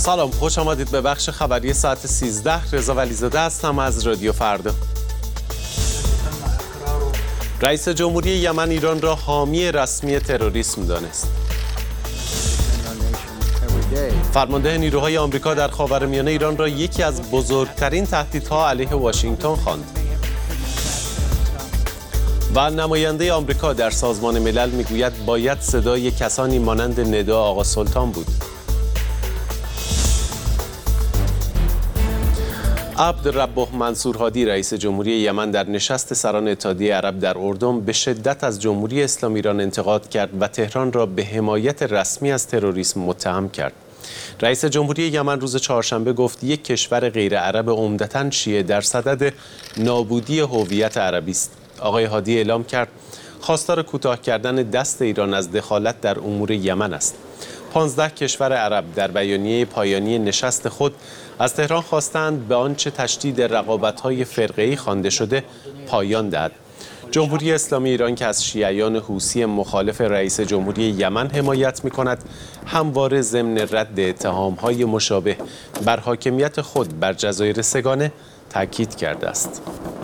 سلام، خوش آمدید به بخش خبری ساعت 13. رضا ولیزاده هستم از رادیو فردا. رئیس جمهوری یمن ایران را حامی رسمی تروریسم دانست. فرمانده نیروهای آمریکا در خاورمیانه ایران را یکی از بزرگترین تهدیدها علیه واشنگتن خواند. و نماینده آمریکا در سازمان ملل میگوید باید صدای کسانی مانند ندا آقا سلطان بود. عبدالرب منصور هادی رئیس جمهوری یمن در نشست سران اتحادیه عرب در اردن به شدت از جمهوری اسلامی ایران انتقاد کرد و تهران را به حمایت رسمی از تروریسم متهم کرد. رئیس جمهوری یمن روز چهارشنبه گفت یک کشور غیر عرب عمدتاً شیعه در صدد نابودی هویت عربی است. آقای هادی اعلام کرد خواستار کوتاه کردن دست ایران از دخالت در امور یمن است. 15 کشور عرب در بیانیه پایانی نشست خود از تهران خواستند به آنچه تشدید رقابت‌های فرقه‌ای خوانده شده پایان دهد. جمهوری اسلامی ایران که از شیعیان حوثی مخالف رئیس جمهوری یمن حمایت می‌کند، همواره ضمن رد اتهام‌های مشابه بر حاکمیت خود بر جزایر سگانه تاکید کرده است.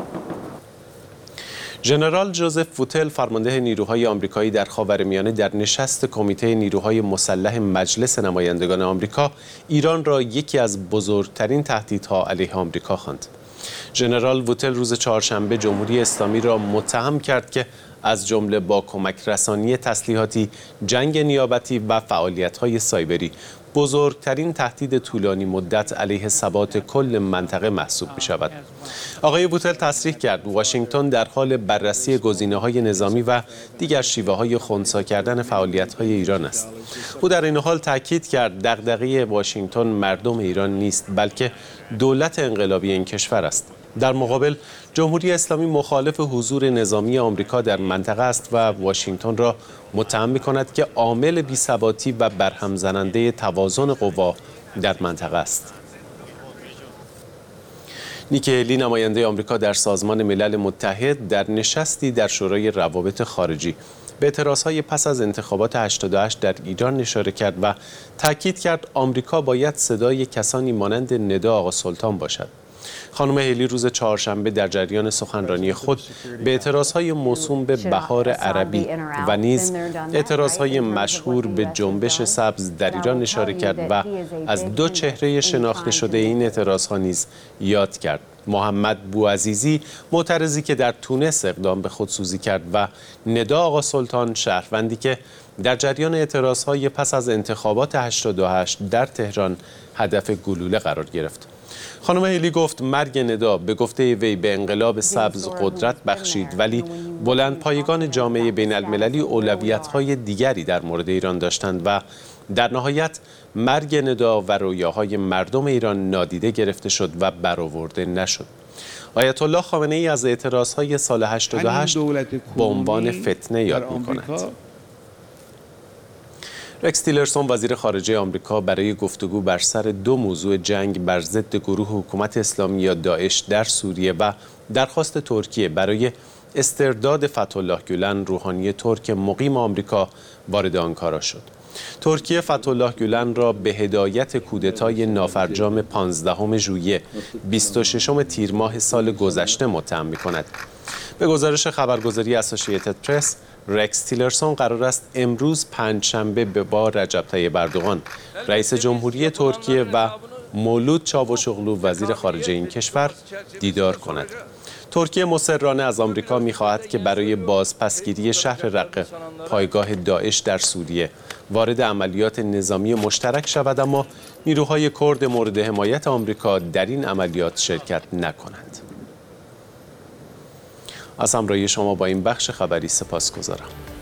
ژنرال جوزف ووتل فرمانده نیروهای آمریکایی در خاورمیانه در نشست کمیته نیروهای مسلح مجلس نمایندگان آمریکا ایران را یکی از بزرگترین تهدیدها علیه آمریکا خواند. ژنرال ووتل روز چهارشنبه جمهوری اسلامی را متهم کرد که از جمله با کمک رسانی تسلیحاتی، جنگ نیابتی و فعالیت‌های سایبری بزرگترین تهدید طولانی مدت علیه ثبات کل منطقه محسوب می‌شود. آقای ووتل تصریح کرد واشنگتن در حال بررسی گزینه‌های نظامی و دیگر شیوه‌های خنثی کردن فعالیت‌های ایران است. او در این حال تاکید کرد دغدغه واشنگتن مردم ایران نیست، بلکه دولت انقلابی این کشور است. در مقابل جمهوری اسلامی مخالف حضور نظامی آمریکا در منطقه است و واشنگتن را متهم می‌کند که عامل بی‌ثباتی و برهم زننده توازن قوا در منطقه است. نیکی هلی نماینده آمریکا در سازمان ملل متحد در نشستی در شورای روابط خارجی به اعتراضهای پس از انتخابات 88 در ایران اشاره کرد و تاکید کرد آمریکا باید صدای کسانی مانند ندا آقا سلطان باشد. خانم هلی روز چهارشنبه در جریان سخنرانی خود به اعتراضهای موسوم به بهار عربی و نیز اعتراضهای مشهور به جنبش سبز در ایران اشاره کرد و از دو چهره شناخته شده این اعتراضها نیز یاد کرد. محمد بوعزیزی معترضی که در تونس اقدام به خودسوزی کرد و ندا آقا سلطان شهروندی که در جریان اعتراضهای پس از انتخابات 88 در تهران هدف گلوله قرار گرفت. خانم هلی گفت مرگ ندا به گفته وی به انقلاب سبز قدرت بخشید، ولی بلندپایگان جامعه بین المللی اولویت‌های دیگری در مورد ایران داشتند و در نهایت مرگ ندا و رویاهای مردم ایران نادیده گرفته شد و برآورده نشد. آیت الله خامنه‌ای از اعتراضهای سال 88 به عنوان فتنه یاد می‌کند. رکس تیلرسون وزیر خارجه آمریکا برای گفتگو بر سر دو موضوع جنگ بر ضد گروه حکومت اسلامی یا داعش در سوریه و درخواست ترکیه برای استرداد فتح‌الله گولن روحانی ترک مقیم آمریکا وارد آنکارا شد. ترکیه فتح‌الله گولن را به هدایت کودتای نافرجام 15 ژوئیه 26 تیر ماه سال گذشته متهم می‌کند. به گزارش خبرگزاری اسوسییتد پرس، رکس تیلرسون قرار است امروز پنجشنبه با رجب طیب اردوغان رئیس جمهوری ترکیه و مولود چاوشوغلو وزیر خارجه این کشور دیدار کند. ترکیه مصرانه از آمریکا می‌خواهد که برای بازپسگیری شهر رقه پایگاه داعش در سوریه وارد عملیات نظامی مشترک شود، اما نیروهای کرد مورد حمایت آمریکا در این عملیات شرکت نکنند. از همراهی شما با این بخش خبری سپاسگزارم.